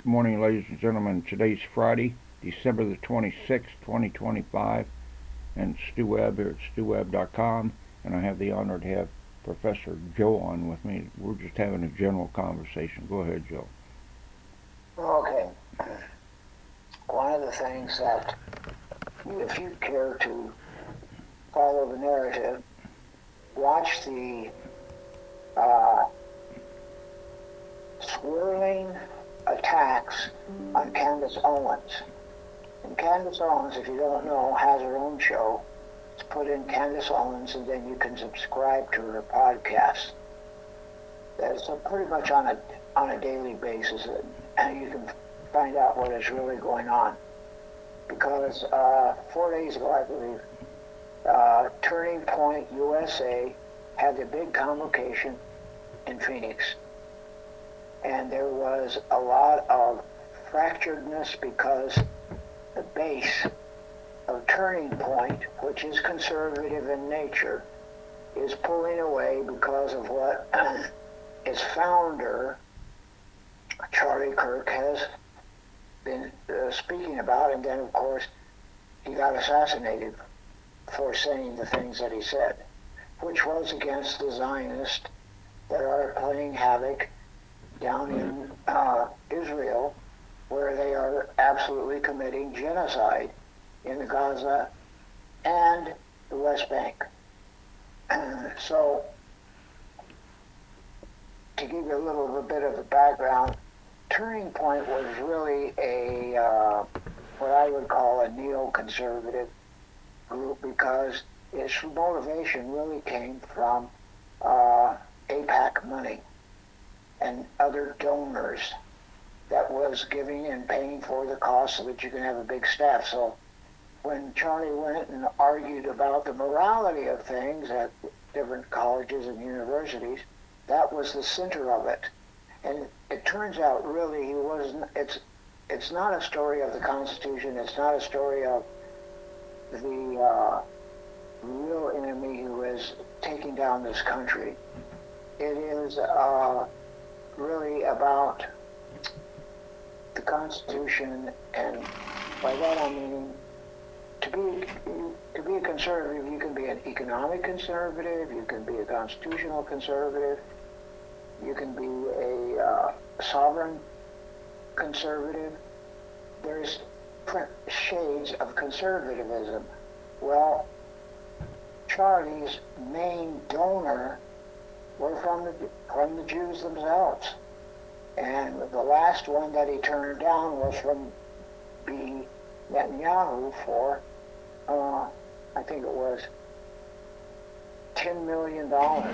morning, ladies and gentlemen. Today's Friday, December the 26th, 2025, and Stu Webb here at stewwebb.com, and I have the honor to have Professor Joe on with me. We're just having a general conversation. Go ahead, Joe. Okay. One of the things that, if you care to follow the narrative, watch the swirling attacks on Candace Owens. And Candace Owens, if you don't know, has her own show. It's put in Candace Owens, and then you can subscribe to her podcast. That's pretty much on a daily basis, and you can find out what is really going on. Because 4 days ago, I believe, Turning Point USA had a big convocation in Phoenix. And there was a lot of fracturedness because the base of Turning Point, which is conservative in nature, is pulling away because of what its founder, Charlie Kirk, has been speaking about. And then, of course, he got assassinated for saying the things that he said, which was against the Zionists that are playing havoc down in Israel, where they are absolutely committing genocide in the Gaza and the West Bank. So, to give you a little bit of a background, Turning Point was really a what I would call a neoconservative group, because its motivation really came from AIPAC money and other donors that was giving and paying for the cost so that you can have a big staff. So when Charlie went and argued about the morality of things at different colleges and universities, that was the center of it. And it turns out really he wasn't, it's not a story of the Constitution, it's not a story of the real enemy who is taking down this country. It is really about the Constitution, and by that I mean to be a conservative, you can be an economic conservative, you can be a constitutional conservative, you can be a sovereign conservative. There's shades of conservatism. Well, Charlie's main donor were from the Jews themselves. And the last one that he turned down was from B. Netanyahu for, I think it was $10 million.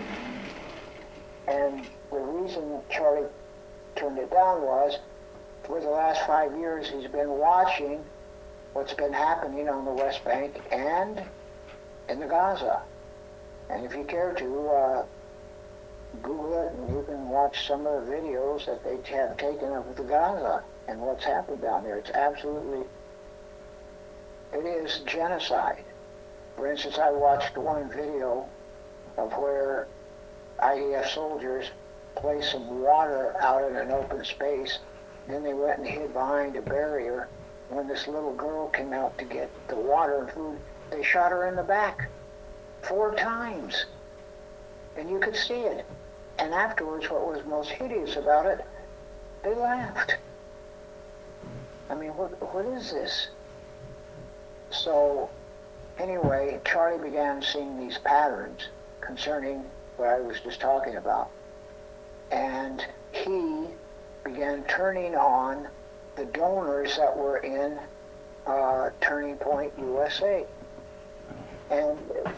And the reason Charlie turned it down was, for the last 5 years, he's been watching what's been happening on the West Bank and in the Gaza. And if you care to, Google it, and you can watch some of the videos that they have taken of the Gaza and what's happened down there. It's absolutely, it is genocide. For instance, I watched one video of where IDF soldiers placed some water out in an open space. Then they went and hid behind a barrier. When this little girl came out to get the water and food, they shot her in the back 4 times. And you could see it. And afterwards, what was most hideous about it, they laughed. I mean, what is this? So, anyway, Charlie began seeing these patterns concerning what I was just talking about. And he began turning on the donors that were in Turning Point USA. And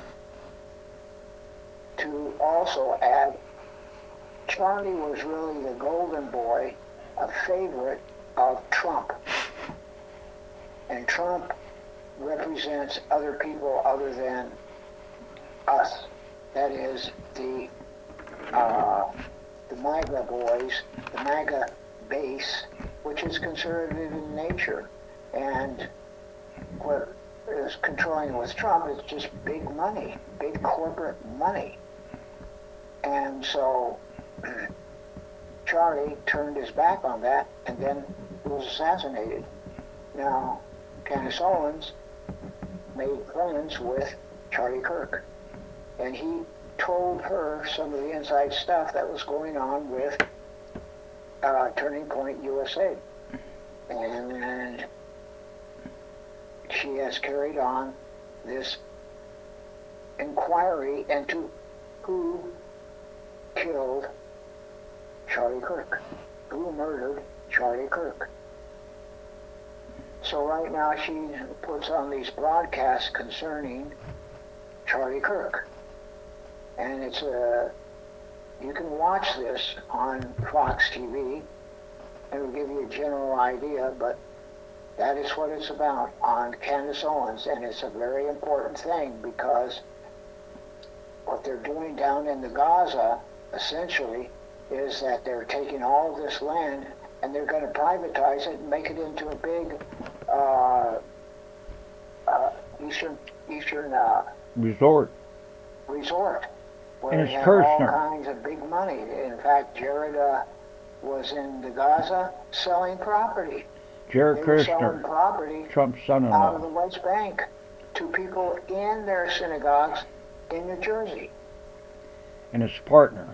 to also add, Charlie was really the golden boy, a favorite of Trump. And Trump represents other people other than us. That is the MAGA boys, the MAGA base, which is conservative in nature. And what is controlling with Trump is just big money, big corporate money. And so Charlie turned his back on that, and then was assassinated. Now, Candace Owens made friends with Charlie Kirk, and he told her some of the inside stuff that was going on with Turning Point USA. And she has carried on this inquiry into who killed Charlie Kirk, who murdered Charlie Kirk. So right now she puts on these broadcasts concerning Charlie Kirk. And it's you can watch this on Fox TV. It'll give you a general idea, but that is what it's about on Candace Owens. And it's a very important thing, because what they're doing down in the Gaza, essentially, is that they're taking all of this land and they're going to privatize it and make it into a big eastern resort. Where And they it's have Kirshner. all kinds of big money. In fact, Jared was in the Gaza selling property. Jared They were selling Kushner, property Trump's out of the son-in-law. West Bank to people in their synagogues in New Jersey. And his partner.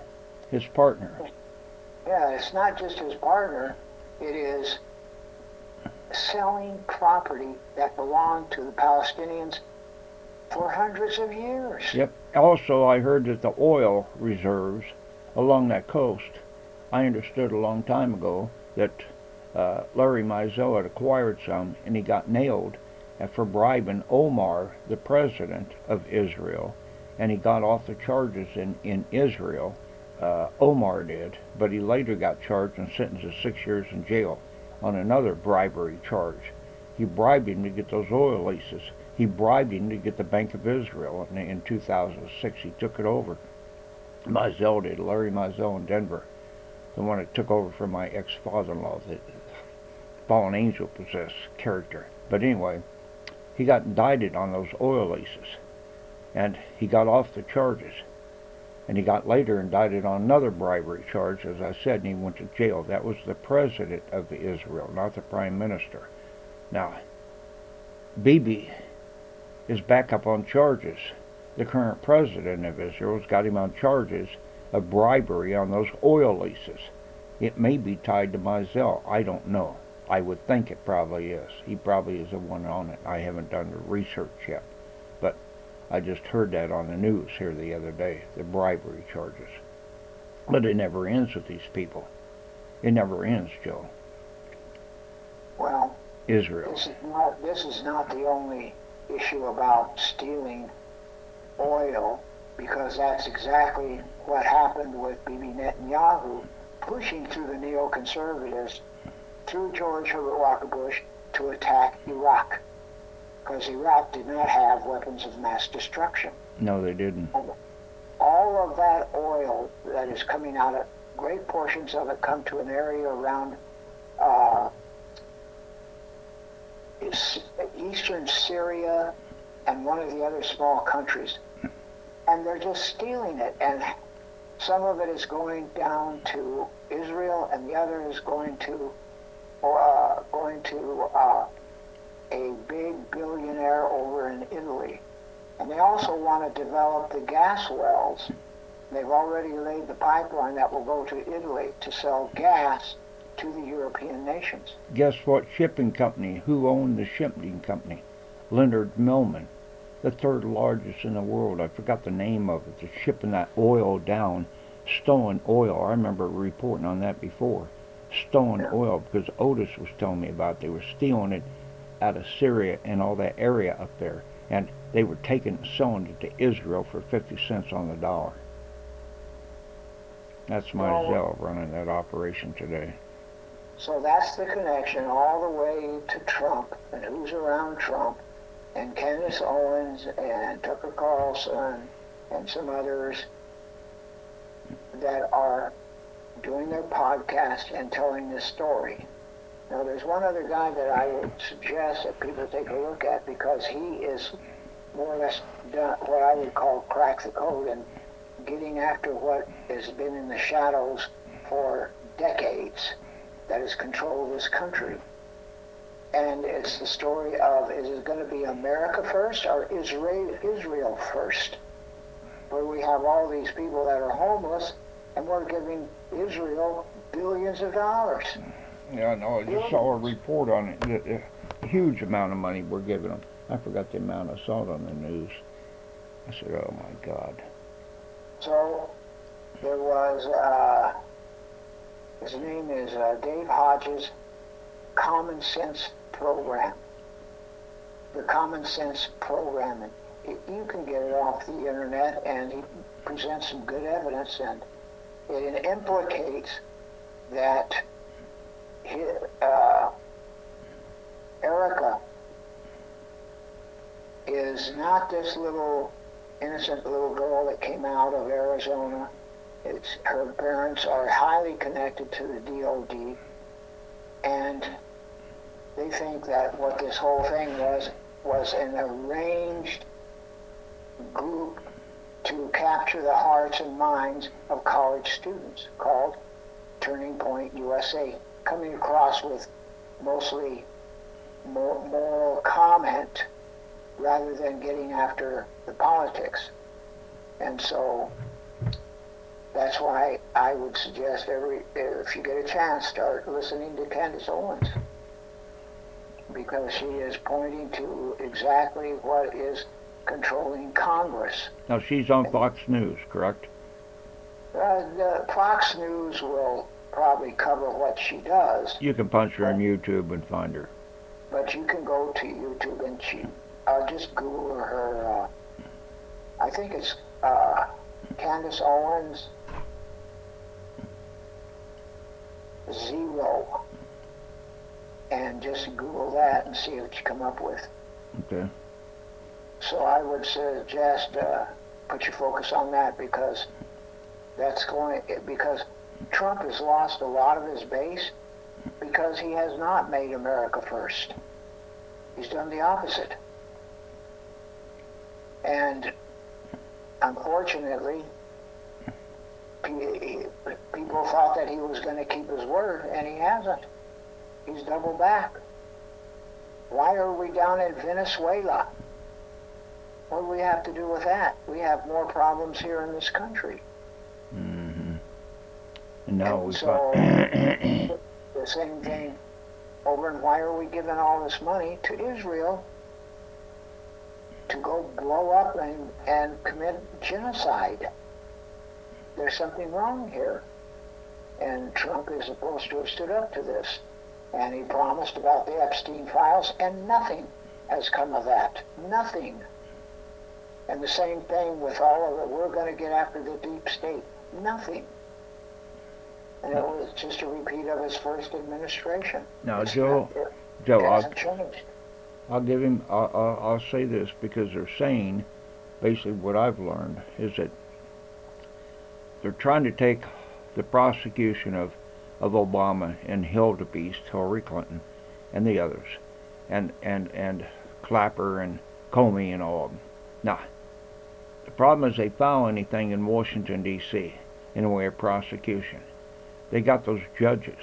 Yeah, it's not just his partner. It is selling property that belonged to the Palestinians for hundreds of years. Yep. Also, I heard that the oil reserves along that coast, I understood a long time ago that Larry Mizell had acquired some, and he got nailed for bribing Omar, the president of Israel, and he got off the charges in Israel. Omar did, but he later got charged and sentenced to 6 years in jail on another bribery charge. He bribed him to get those oil leases. He bribed him to get the Bank of Israel in 2006. He took it over. Mizell did, Larry Mizell in Denver, the one that took over from my ex-father-in-law, the fallen angel possessed character. But anyway, he got indicted on those oil leases, and he got off the charges. And he got later indicted on another bribery charge, as I said, and he went to jail. That was the president of Israel, not the prime minister. Now, Bibi is back up on charges. The current president of Israel has got him on charges of bribery on those oil leases. It may be tied to Mizell. I don't know. I would think it probably is. He probably is the one on it. I haven't done the research yet. But I just heard that on the news here the other day, the bribery charges. But it never ends with these people. It never ends, Joe. Well, Israel. this is not the only issue about stealing oil, because that's exactly what happened with Bibi Netanyahu pushing through the neoconservatives, through George Herbert Walker Bush, to attack Iraq, because Iraq did not have weapons of mass destruction. No, they didn't. All of that oil that is coming out of, great portions of it come to an area around eastern Syria and one of the other small countries, and they're just stealing it. And some of it is going down to Israel, and the other is going to a big billionaire over in Italy. And they also want to develop the gas wells. They've already laid the pipeline that will go to Italy to sell gas to the European nations. Guess what shipping company? Who owned the shipping company? Leonard Millman, the third largest in the world. I forgot the name of it. They're shipping that oil down, stolen oil. I remember reporting on that before. Stolen oil, because Otis was telling me about it. They were stealing it out of Syria and all that area up there. And they were selling it to Israel for 50 cents on the dollar. That's Mizell running that operation today. So that's the connection all the way to Trump and who's around Trump, and Candace Owens and Tucker Carlson and some others that are doing their podcast and telling this story. Now, there's one other guy that I would suggest that people take a look at, because he is more or less done what I would call crack the code and getting after what has been in the shadows for decades. that has controlled this country. And it's the story of, is it going to be America first or Israel first? Where we have all these people that are homeless, and we're giving Israel billions of dollars. Yeah, no, I just saw a report on it. A huge amount of money we're giving them. I forgot the amount. I saw it on the news. I said, oh my God. So there was, his name is Dave Hodges' Common Sense Program. The Common Sense Program. You can get it off the internet, and he presents some good evidence, and it implicates that Erica is not this little innocent little girl that came out of Arizona. Her parents are highly connected to the DOD, and they think that what this whole thing was an arranged group to capture the hearts and minds of college students called Turning Point USA, coming across with mostly moral comment rather than getting after the politics. And so that's why I would suggest if you get a chance, start listening to Candace Owens, because she is pointing to exactly what is controlling Congress. Now, she's on Fox News, correct? The Fox News will probably cover what she does. You can punch her on YouTube and find her. But you can go to YouTube and just Google her. I think it's Candace Owens Zero, and just Google that and see what you come up with. Okay. So I would suggest put your focus on that, because because Trump has lost a lot of his base because he has not made America first. He's done the opposite. And unfortunately, people thought that he was going to keep his word, and he hasn't. He's doubled back. Why are we down in Venezuela? What do we have to do with that? We have more problems here in this country. Mm-hmm. And now we've so got the same thing over, and why are we giving all this money to Israel to go blow up and commit genocide? There's something wrong here. And Trump is supposed to have stood up to this. And he promised about the Epstein files, and nothing has come of that. Nothing. And the same thing with all of it. We're going to get after the deep state. Nothing. And it was just a repeat of his first administration. now, It Joe, hasn't changed. I'll give him. I'll say this, because they're saying, basically, what I've learned is that they're trying to take the prosecution of Obama and Hillary Clinton, and the others, and Clapper and Comey and all of them. Now, the problem is they file anything in Washington, D.C. in the way of prosecution. They got those judges,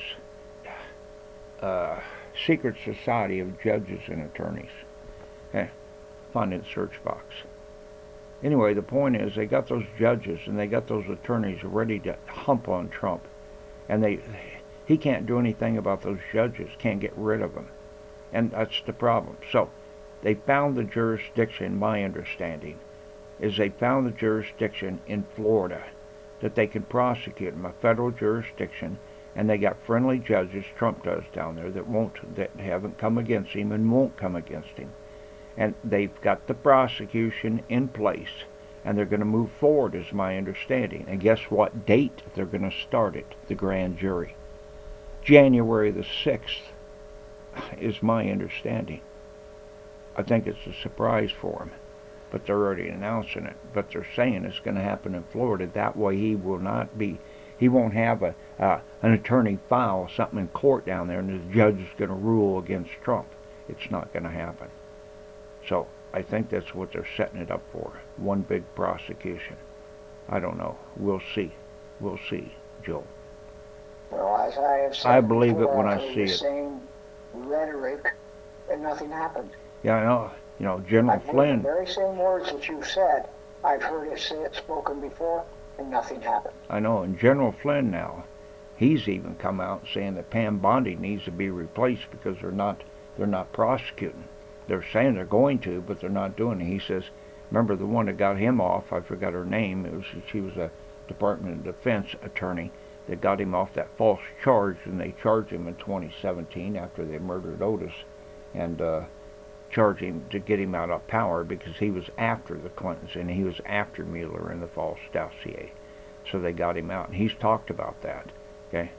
secret society of judges and attorneys. Find it in the search box. Anyway, the point is they got those judges and they got those attorneys ready to hump on Trump. And he can't do anything about those judges, can't get rid of them. And that's the problem. So they found the jurisdiction, my understanding, is they found the jurisdiction in Florida that they can prosecute him, a federal jurisdiction, and they got friendly judges, Trump does down there, that haven't come against him and won't come against him. And they've got the prosecution in place, and they're going to move forward, is my understanding. And guess what date they're going to start it, the grand jury? January the 6th is my understanding. I think it's a surprise for him, but they're already announcing it. But they're saying it's going to happen in Florida. That way he won't have an attorney file something in court down there and the judge is going to rule against Trump. It's not going to happen. So I think that's what they're setting it up for. One big prosecution. I don't know. We'll see. We'll see, Joe. Well, as I have said I believe before, it when I've I heard see the it. same rhetoric, and nothing happened. Yeah, I know. You know, General I've heard Flynn. the very same words that you've said. I've heard it spoken before, and nothing happened. I know, and General Flynn now, he's even come out saying that Pam Bondi needs to be replaced because they're not prosecuting. They're saying they're going to, but they're not doing it. He says, remember the one that got him off? I forgot her name. She was a Department of Defense attorney that got him off that false charge, and they charged him in 2017 after they murdered Otis, and charged him to get him out of power because he was after the Clintons and he was after Mueller and the false dossier. So they got him out, and he's talked about that. Okay.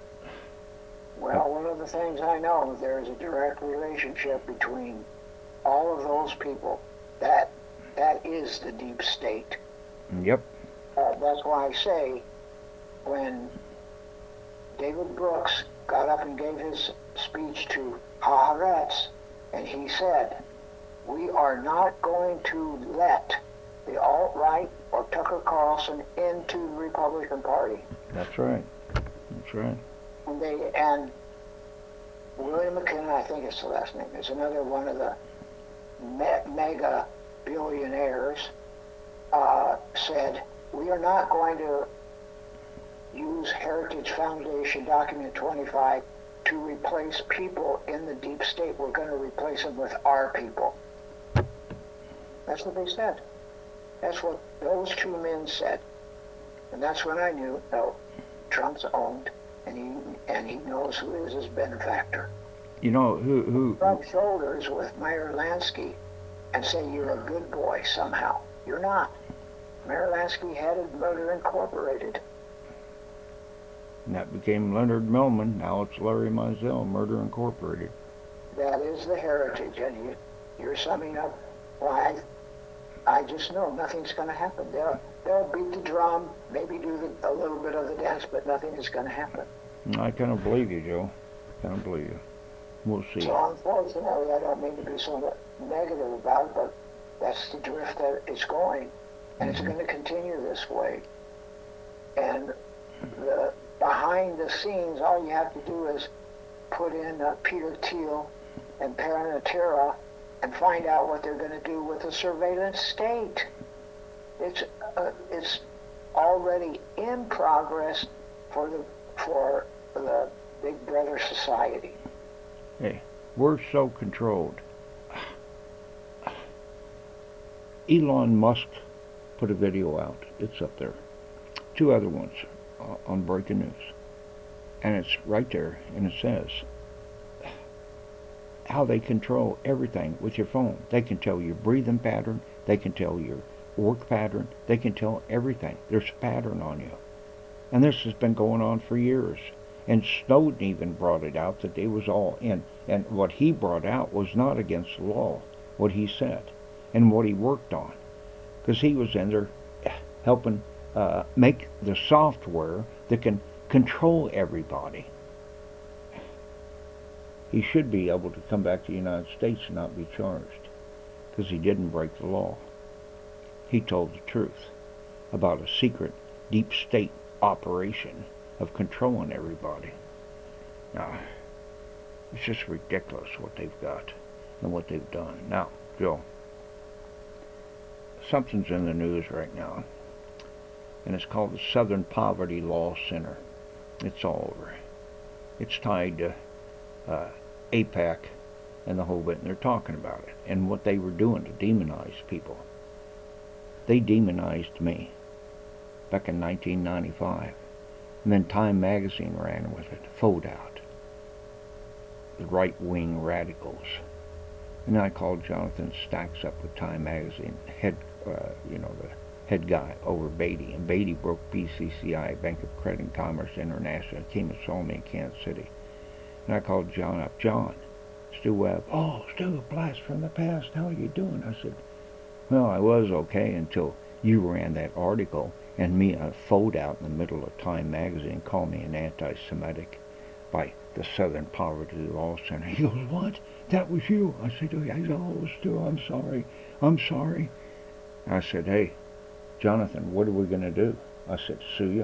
Well, one of the things I know, there is a direct relationship between all of those people. That is the deep state. Yep. That's why I say, when David Brooks got up and gave his speech to Haaretz, and he said, we are not going to let the alt-right or Tucker Carlson into the Republican Party. That's right. That's right. And William McKinnon, I think it's the last name, is another one of the mega billionaires, said, we are not going to use Heritage Foundation Document 25 to replace people in the deep state. We're going to replace them with our people. That's what they said. That's what those two men said. And that's when I knew, no, Trump's owned, and he knows who is his benefactor. You know, who Rub shoulders with Meyer Lansky and say you're a good boy somehow. You're not. Meyer Lansky headed Murder Incorporated. And that became Leonard Millman. Now it's Larry Mizell, Murder Incorporated. That is the heritage, and you're summing up why I just know nothing's going to happen. They'll beat the drum, maybe do a little bit of the dance, but nothing is going to happen. I kind of believe you, Joe. Kind of believe you. We'll see. So unfortunately, I don't mean to be so negative about it, but that's the drift that it's going, and it's going to continue this way. And behind the scenes, all you have to do is put in Peter Thiel and Paranatera and find out what they're going to do with the surveillance state. It's already in progress for the Big Brother society. Hey, we're so controlled. Elon Musk put a video out. It's up there. Two other ones on Breaking News. And it's right there, and it says how they control everything with your phone. They can tell your breathing pattern. They can tell your work pattern. They can tell everything. There's a pattern on you. And this has been going on for years. And Snowden even brought it out that it was all in. And what he brought out was not against the law, what he said, and what he worked on. Because he was in there helping make the software that can control everybody. He should be able to come back to the United States and not be charged, because he didn't break the law. He told the truth about a secret deep state operation of controlling everybody. Now, it's just ridiculous what they've got and what they've done. Now, Joe, something's in the news right now, and it's called the Southern Poverty Law Center. It's all over. It's tied to AIPAC and the whole bit, and they're talking about it and what they were doing to demonize people. They demonized me back in 1995, and then Time Magazine ran with it, Fold Out, the right-wing radicals. And I called Jonathan Stacks up with Time Magazine, the head guy over Beatty, and Beatty broke BCCI, Bank of Credit and Commerce International. He came and saw me in Kansas City. And I called John up. John, Stu Webb. Oh, Stu, a blast from the past. How are you doing? I said, well, I was okay until you ran that article and me a Fold Out in the middle of Time Magazine called me an anti-Semitic by the Southern Poverty Law Center. He goes, what? That was you? I said, oh, Stu, I'm sorry. I'm sorry. I said, hey, Jonathan, what are we going to do? I said, sue you.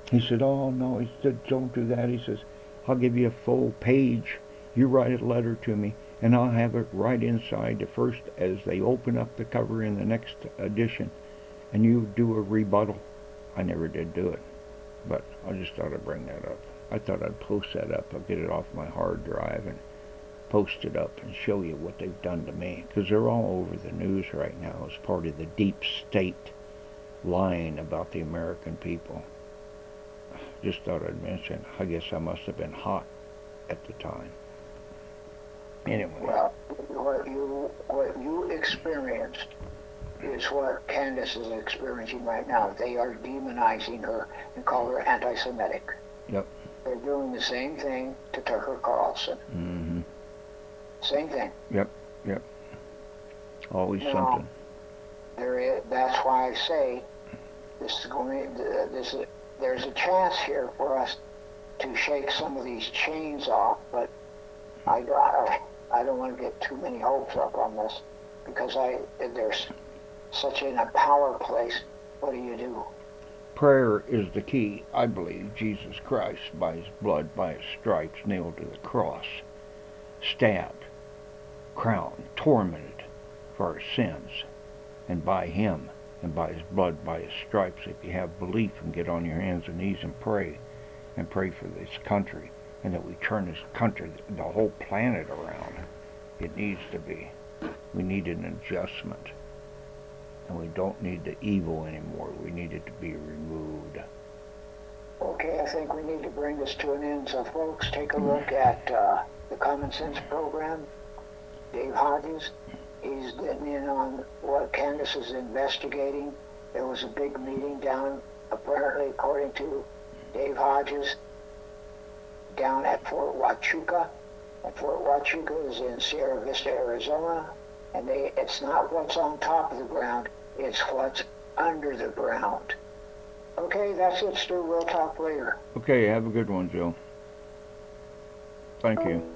He said, oh, no, he said, don't do that. He says, I'll give you a full page. You write a letter to me, and I'll have it right inside the first, as they open up the cover in the next edition, and you do a rebuttal. I never did do it, but I just thought I'd bring that up. I thought I'd post that up. I'll get it off my hard drive and post it up and show you what they've done to me, because they're all over the news right now as part of the deep state lying about the American people. Just thought I'd mention. I guess I must have been hot at the time. Anyway. Well, what you experienced is what Candace is experiencing right now. They are demonizing her and call her anti-Semitic. Yep. They're doing the same thing to Tucker Carlson. Mm-hmm. Same thing. Yep. Always now, something. That's why I say there's a chance here for us to shake some of these chains off, but I don't want to get too many hopes up on this, because there's such in a power place. What do you do? Prayer is the key. I believe Jesus Christ, by his blood, by his stripes, nailed to the cross, stabbed, crowned, tormented for our sins, and by him and by his blood, by his stripes, if you have belief, and get on your hands and knees and pray for this country, and that we turn this country, the whole planet around. It needs to be. We need an adjustment. And we don't need the evil anymore. We need it to be removed. Okay, I think we need to bring this to an end. So folks, take a look at the Common Sense program. Dave Hodges, he's getting in on what Candace is investigating. There was a big meeting down, apparently according to Dave Hodges, down at Fort Huachuca. And Fort Huachuca is in Sierra Vista, Arizona. And it's not what's on top of the ground, it's what's under the ground. Okay, that's it, Stu. We'll talk later. Okay, have a good one, Joe. Thank you.